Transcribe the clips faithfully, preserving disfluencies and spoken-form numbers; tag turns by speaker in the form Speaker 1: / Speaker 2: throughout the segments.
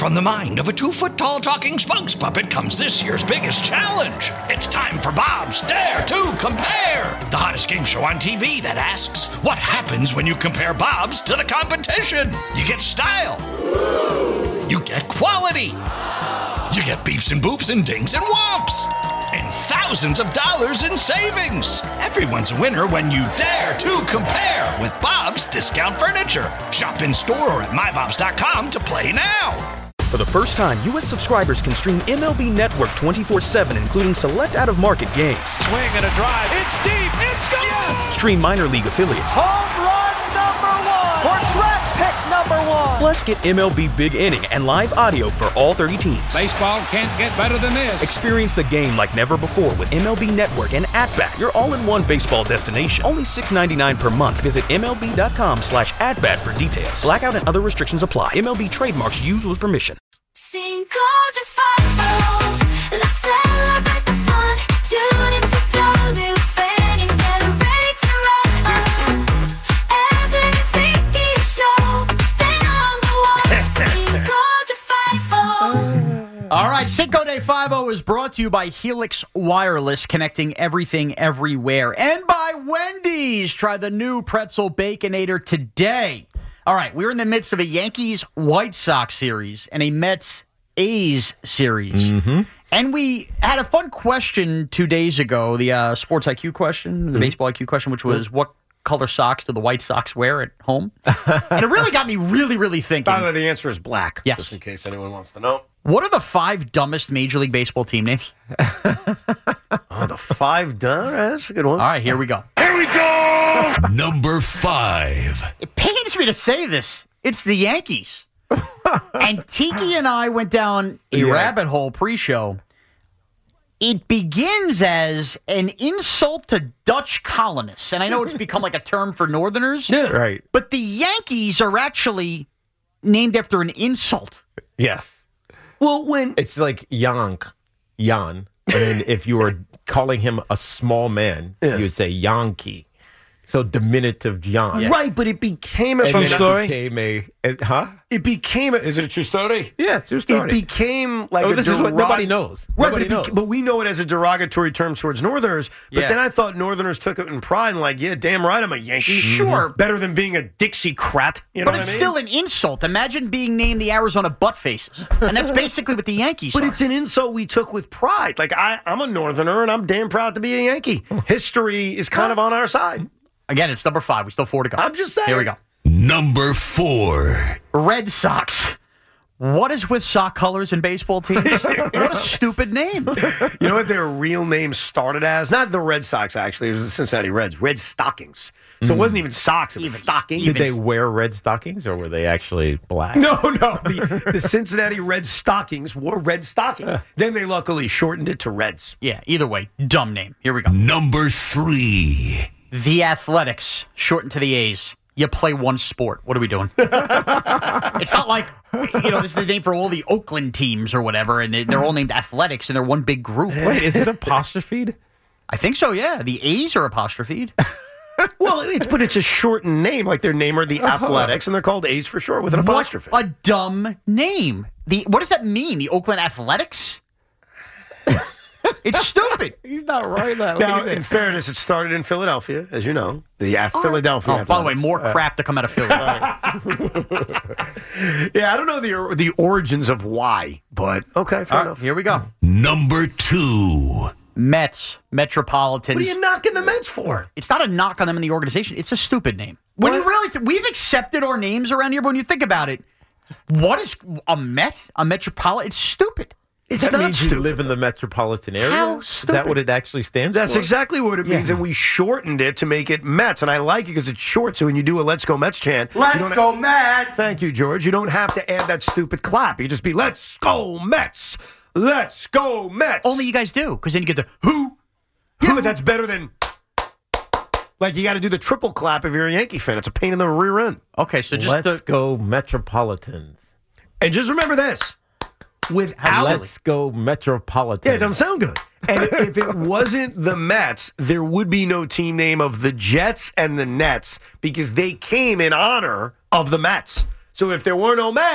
Speaker 1: From the mind of a two-foot-tall talking spokes puppet comes this year's biggest challenge. It's time for Bob's Dare to Compare, the hottest game show on T V that asks, what happens when you compare Bob's to the competition? You get style. You get quality. You get beeps and boops and dings and whomps. And thousands of dollars in savings. Everyone's a winner when you dare to compare with Bob's Discount Furniture. Shop in store or at my bobs dot com to play now.
Speaker 2: For the first time, U S subscribers can stream M L B Network twenty-four seven, including select out-of-market games.
Speaker 3: Swing and a drive. It's deep. It's gone. Yes.
Speaker 2: Stream minor league affiliates.
Speaker 3: Home run number one. Or draft pick number one.
Speaker 2: Plus, get M L B Big Inning and live audio for all thirty teams.
Speaker 3: Baseball can't get better than this.
Speaker 2: Experience the game like never before with M L B Network and At-Bat, your all-in-one baseball destination. Only six dollars and ninety-nine cents per month. Visit M L B dot com slash at-bat for details. Blackout and other restrictions apply. M L B trademarks used with permission.
Speaker 4: Cinco de Five, let's celebrate the fun. Tune into W F N and get ready to run. Every T V show, the number one. Cinco de Five.
Speaker 5: All right, Cinco de Five is brought to you by Helix Wireless, connecting everything everywhere. And by Wendy's. Try the new Pretzel Baconator today. All right, we're in the midst of a Yankees-White Sox series and a Mets-A's series.
Speaker 6: Mm-hmm.
Speaker 5: And we had a fun question two days ago, the uh, sports I Q question, the mm-hmm. baseball I Q question, which was what color socks do the White Sox wear at home? And it really got me really, really thinking.
Speaker 6: By the way, the answer is black,
Speaker 5: yes.
Speaker 6: Just in case anyone wants to know.
Speaker 5: What are the five dumbest Major League Baseball team names?
Speaker 6: Oh, the five dumb? That's a good one.
Speaker 5: All right, here we go.
Speaker 3: Here we go.
Speaker 1: Number five.
Speaker 5: It pains me to say this. It's the Yankees. And Tiki and I went down a
Speaker 6: yeah.
Speaker 5: rabbit hole pre-show. It begins as an insult to Dutch colonists. And I know it's become like a term for Northerners.
Speaker 6: Yeah. Right.
Speaker 5: But the Yankees are actually named after an insult.
Speaker 7: Yes.
Speaker 6: Well, when
Speaker 7: it's like Yank, Jan, and then if you were calling him a small man, yeah. you would say Yankee. So diminutive Jan.
Speaker 6: Yeah. Right, but it became a
Speaker 7: and
Speaker 6: true
Speaker 7: then
Speaker 6: story.
Speaker 7: It became a, it, huh?
Speaker 6: It became a, is it a true story?
Speaker 7: Yeah, it's a true story.
Speaker 6: It became like
Speaker 7: oh,
Speaker 6: a
Speaker 7: this derog- is what nobody knows.
Speaker 6: Right,
Speaker 7: nobody
Speaker 6: but, it
Speaker 7: knows.
Speaker 6: Beca- but we know it as a derogatory term towards Northerners. But
Speaker 5: yeah.
Speaker 6: then I thought Northerners took it in pride and like, yeah, damn right, I'm a Yankee.
Speaker 5: Sure.
Speaker 6: Mm-hmm. Better than being a Dixiecrat. You know
Speaker 5: but
Speaker 6: what
Speaker 5: it's
Speaker 6: I mean?
Speaker 5: still an insult. Imagine being named the Arizona Butt Faces. And that's basically what the Yankees
Speaker 6: But
Speaker 5: are.
Speaker 6: it's an insult we took with pride. Like, I, I'm a Northerner, and I'm damn proud to be a Yankee. History is kind of on our side.
Speaker 5: Again, it's number five. We still have four to go.
Speaker 6: I'm just saying.
Speaker 5: Here we go.
Speaker 1: Number four.
Speaker 5: Red Sox. What is with sock colors in baseball teams? What a stupid name.
Speaker 6: You know what their real name started as? Not the Red Sox, actually. It was the Cincinnati Reds. Red Stockings. So it wasn't even socks. It was
Speaker 5: Even-
Speaker 6: stockings.
Speaker 7: Did they wear red stockings, or were they actually black?
Speaker 6: No, no. The, the Cincinnati Red Stockings wore red stockings. Then they luckily shortened it to Reds.
Speaker 5: Yeah, either way, dumb name. Here we go.
Speaker 1: Number three.
Speaker 5: The Athletics, shortened to the A's. You play one sport. What are we doing? It's not like, you know, this is the name for all the Oakland teams or whatever, and they're all named Athletics, and they're one big group.
Speaker 7: Wait, is it apostrophed?
Speaker 5: I think so, yeah. The A's are apostrophed.
Speaker 6: Well, it's, but it's a shortened name. Like their name are the Athletics, and they're called A's for short with an apostrophe.
Speaker 5: What a dumb name. The What does that mean? The Oakland Athletics? It's stupid.
Speaker 7: He's not right. That
Speaker 6: Now, in fairness, it started in Philadelphia, as you know. The uh, Philadelphia
Speaker 5: Oh, by the way,
Speaker 6: Athletics.
Speaker 5: more crap to come out of Philly.
Speaker 6: Yeah, I don't know the the origins of why, but okay, fair
Speaker 5: All right,
Speaker 6: enough.
Speaker 5: here we go.
Speaker 1: Number two.
Speaker 5: Mets, Metropolitans.
Speaker 6: What are you knocking the Mets for?
Speaker 5: It's not a knock on them in the organization. It's a stupid name. When you really, th- we've accepted our names around here. But when you think about it, what is a Met? A Metropolitan? It's stupid.
Speaker 6: It's
Speaker 7: that
Speaker 6: not
Speaker 7: means
Speaker 6: stupid.
Speaker 7: you live in the metropolitan area?
Speaker 5: How
Speaker 7: Is
Speaker 5: stupid.
Speaker 7: that what it actually stands
Speaker 6: That's
Speaker 7: for?
Speaker 6: exactly what it means,
Speaker 7: Yeah.
Speaker 6: and we shortened it to make it Mets, and I like it because it's short, so when you do a Let's Go Mets chant...
Speaker 3: Let's
Speaker 6: you don't
Speaker 3: go
Speaker 6: ha-
Speaker 3: Mets.
Speaker 6: Thank you, George. You don't have to add that stupid clap. You just be, Let's go Mets! Let's go Mets!
Speaker 5: Only you guys do, because then you get the who.
Speaker 6: Yeah, but that's better than... Like, you got to do the triple clap if you're a Yankee fan. It's a pain in the rear end.
Speaker 5: Okay, so just
Speaker 7: Let's
Speaker 5: the,
Speaker 7: go Metropolitans.
Speaker 6: And just remember this. Without...
Speaker 7: Let's go Metropolitans.
Speaker 6: Yeah, it doesn't sound good. And if it wasn't the Mets, there would be no team name of the Jets and the Nets because they came in honor of the Mets. So if there were no Mets,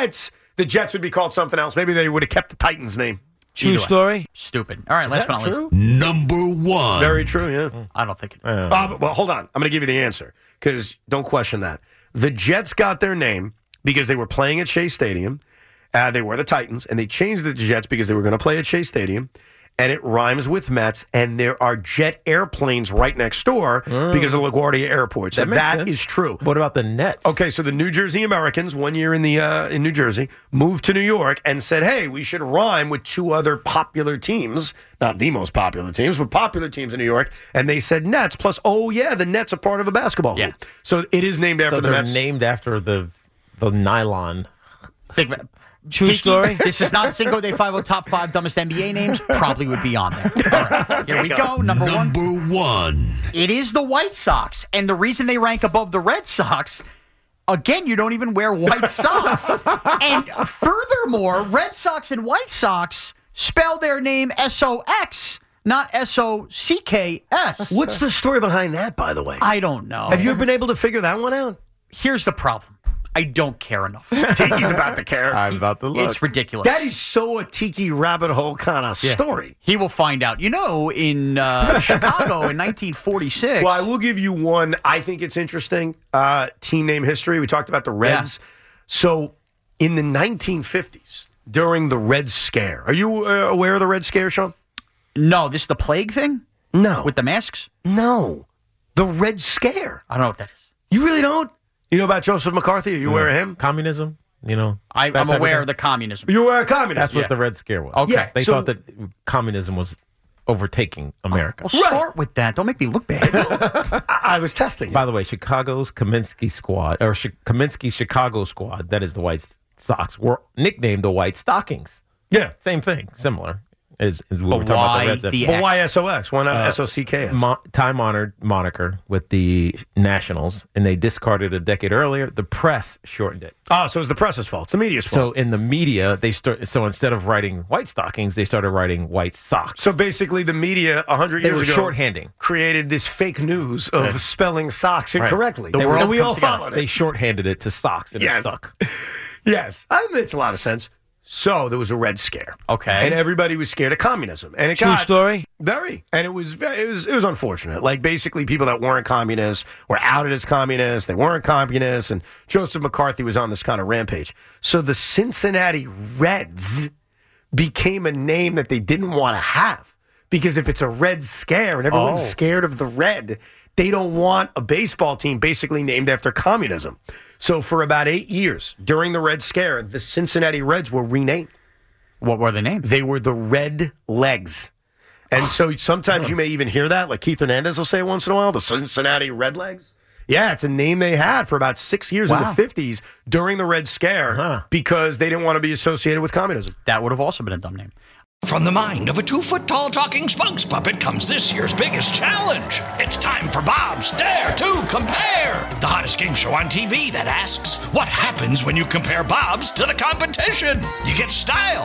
Speaker 6: the Jets would be called something else. Maybe they would have kept the Titans name.
Speaker 8: True story?
Speaker 5: Stupid. All right, last but not least.
Speaker 1: Number one.
Speaker 6: Very true, yeah.
Speaker 5: I don't think it is.
Speaker 6: Uh, but, well, hold on. I'm going to give you the answer because don't question that. The Jets got their name because they were playing at Shea Stadium. Uh, they were the Titans, and they changed it to Jets because they were going to play at Shea Stadium. And it rhymes with Mets, and there are jet airplanes right next door mm. because of LaGuardia Airport. So
Speaker 7: that,
Speaker 6: that is true.
Speaker 7: What about the Nets?
Speaker 6: Okay, so the New Jersey Americans, one year in the uh, in New Jersey, moved to New York and said, hey, we should rhyme with two other popular teams. Not the most popular teams, but popular teams in New York. And they said Nets, plus, oh, yeah, the Nets are part of a basketball
Speaker 5: yeah.
Speaker 6: hoop. So it is named after
Speaker 7: so
Speaker 6: the
Speaker 7: they're
Speaker 6: Mets.
Speaker 7: named after the, the nylon.
Speaker 5: Think about
Speaker 8: True
Speaker 5: Kiki,
Speaker 8: story?
Speaker 5: This is not Cinco de Five top five dumbest N B A names. Probably would be on there. All right, here we go. Number,
Speaker 1: Number
Speaker 5: one.
Speaker 1: one.
Speaker 5: It is the White Sox. And the reason they rank above the Red Sox, again, you don't even wear white socks. And furthermore, Red Sox and White Sox spell their name S O X, not S O C K S.
Speaker 6: What's the story behind that, by the way?
Speaker 5: I don't know.
Speaker 6: Have you been able to figure that one out?
Speaker 5: Here's the problem. I don't care enough.
Speaker 6: Tiki's about to care.
Speaker 7: I'm about to look.
Speaker 5: It's ridiculous.
Speaker 6: That is so a Tiki rabbit hole kind of
Speaker 5: Yeah.
Speaker 6: story.
Speaker 5: He will find out. You know, in uh, Chicago in nineteen forty-six.
Speaker 6: Well, I will give you one. I think it's interesting. Uh, team name history. We talked about the Reds.
Speaker 5: Yeah.
Speaker 6: So in the nineteen fifties, during the Red Scare, are you uh, aware of the Red Scare, Sean?
Speaker 5: No, this is the plague thing?
Speaker 6: No.
Speaker 5: With the masks?
Speaker 6: No. The Red Scare.
Speaker 5: I don't know what that is.
Speaker 6: You really don't? You know about Joseph McCarthy? Are you aware of him?
Speaker 7: Communism, you know.
Speaker 5: I,
Speaker 7: that
Speaker 5: I'm
Speaker 7: type
Speaker 5: aware
Speaker 7: thing?
Speaker 5: of the communism.
Speaker 6: You were a communist.
Speaker 7: That's what
Speaker 5: Yeah.
Speaker 7: the Red Scare was.
Speaker 5: Okay.
Speaker 6: Yeah.
Speaker 7: They
Speaker 6: So-
Speaker 7: thought that communism was overtaking America.
Speaker 5: Well, start with that. Don't make me look bad.
Speaker 6: I, I was testing.
Speaker 7: By the way, Chicago's Kaminsky squad, or Sh- Kaminsky Chicago squad, that is the White Sox, were nicknamed the White Stockings.
Speaker 6: Yeah.
Speaker 7: Same thing, similar. Is, is what
Speaker 5: But
Speaker 7: we're talking
Speaker 5: why
Speaker 7: about the Reds.
Speaker 5: the-
Speaker 6: But why S O X? Why not
Speaker 7: Uh,
Speaker 6: S O C K S?
Speaker 7: Mo- time-honored moniker with the Nationals, and they discarded it a decade earlier. The press shortened it.
Speaker 6: Oh, so it's the press's fault. It's the media's
Speaker 7: So
Speaker 6: fault.
Speaker 7: in the media, they start. So instead of writing White Stockings, they started writing White Socks.
Speaker 6: So basically, the media one hundred
Speaker 7: They
Speaker 6: years
Speaker 7: were
Speaker 6: ago
Speaker 7: shorthanding.
Speaker 6: created this fake news of spelling socks
Speaker 7: Right.
Speaker 6: incorrectly.
Speaker 7: The
Speaker 6: And
Speaker 7: world
Speaker 6: we
Speaker 7: comes
Speaker 6: all
Speaker 7: together.
Speaker 6: followed it.
Speaker 7: They shorthanded it to socks, and
Speaker 6: Yes.
Speaker 7: it stuck.
Speaker 6: Yes, I think it makes a lot of sense. So there was a Red Scare.
Speaker 5: Okay.
Speaker 6: And everybody was scared of communism. And it
Speaker 8: True
Speaker 6: got
Speaker 8: story?
Speaker 6: very. And it was ve- it was it was unfortunate. Like basically people that weren't communists were outed as communists. They weren't communists, and Joseph McCarthy was on this kind of rampage. So the Cincinnati Reds became a name that they didn't want to have. Because if it's a Red Scare and everyone's
Speaker 7: Oh.
Speaker 6: scared of the red, they don't want a baseball team basically named after communism. So for about eight years during the Red Scare, the Cincinnati Reds were renamed.
Speaker 5: What were the names?
Speaker 6: They were the Red Legs. And so sometimes you may even hear that, like Keith Hernandez will say it once in a while, the Cincinnati Red Legs. Yeah, it's a name they had for about six years in
Speaker 5: Wow.
Speaker 6: the fifties during the Red Scare
Speaker 7: Huh.
Speaker 6: because they didn't want to be associated with communism.
Speaker 5: That would have also been a dumb name.
Speaker 1: From the mind of a two-foot-tall talking spokes puppet comes this year's biggest challenge. It's time for Bob's Dare to Compare, the hottest game show on T V that asks, what happens when you compare Bob's to the competition? You get style.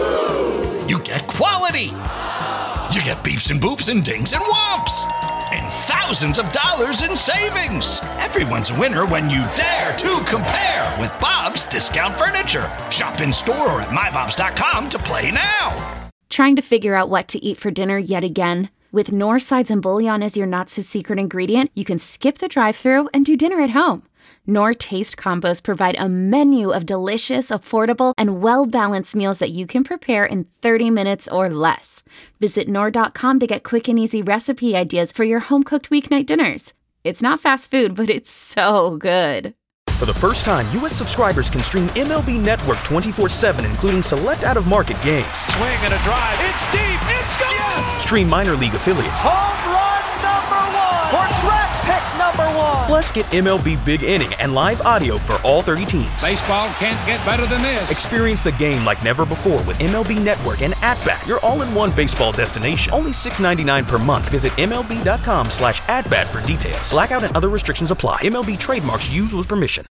Speaker 1: You get quality. You get beeps and boops and dings and whomps. And thousands of dollars in savings. Everyone's a winner when you dare to compare with Bob's Discount Furniture. Shop in store or at my bobs dot com to play now.
Speaker 9: Trying to figure out what to eat for dinner yet again? With Knorr sides and bouillon as your not-so-secret ingredient, you can skip the drive-thru and do dinner at home. Knorr Taste Combos provide a menu of delicious, affordable, and well-balanced meals that you can prepare in thirty minutes or less. Visit Knorr dot com to get quick and easy recipe ideas for your home-cooked weeknight dinners. It's not fast food, but it's so good.
Speaker 2: For the first time, U S subscribers can stream M L B Network twenty-four seven, including select out-of-market games.
Speaker 3: Swing and a drive. It's deep. It's gone.
Speaker 2: Stream minor league affiliates.
Speaker 3: Home run number one. For draft pick number one.
Speaker 2: Plus, get M L B Big Inning and live audio for all thirty teams.
Speaker 10: Baseball can't get better than this.
Speaker 2: Experience the game like never before with M L B Network and At-Bat, your all-in-one baseball destination. Only six dollars and ninety-nine cents per month. Visit M L B dot com slash at bat for details. Blackout and other restrictions apply. M L B trademarks used with permission.